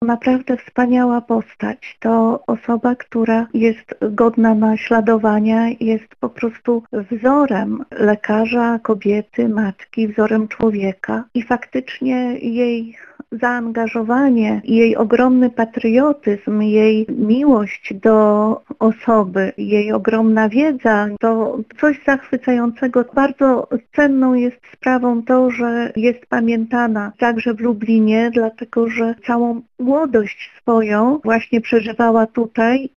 naprawdę wspaniała postać. To osoba, która jest godna naśladowania, jest po prostu wzorem lekarza, kobiety, matki, wzorem człowieka. I faktycznie jej zaangażowanie, jej ogromny patriotyzm, jej miłość do osoby, jej ogromna wiedza to coś zachwycającego. Bardzo cenną jest sprawą to, że jest pamiętana także w Lublinie, dlatego że całą młodość swoją właśnie przeżywała tutaj